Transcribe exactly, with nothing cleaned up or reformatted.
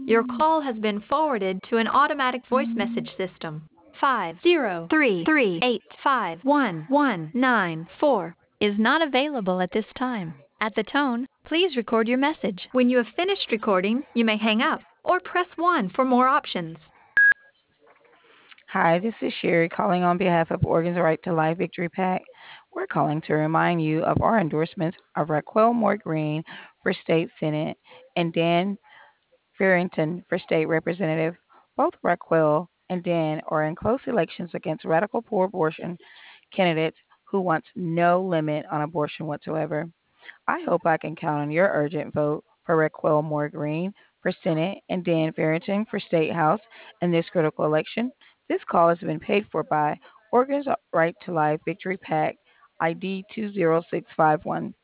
Your call has been forwarded to an automatic voice message system. Five zero three three eight five one one nine four is not available at this time. At the tone, please record your message. When you have finished recording, you may hang up or press one for more options. Hi, this is Sherry calling on behalf of Organs Right to Life Victory PAC. We're calling to remind you of our endorsements of Raquel Moore Green for State Senate and Dan Farrington for State Representative. Both Raquel and Dan are in close elections against radical pro abortion candidates who wants no limit on abortion whatsoever. I hope I can count on your urgent vote for Raquel Moore Green for Senate and Dan Farrington for State House in this critical election. This call has been paid for by Organs Right to Life Victory PAC I D two zero six five one.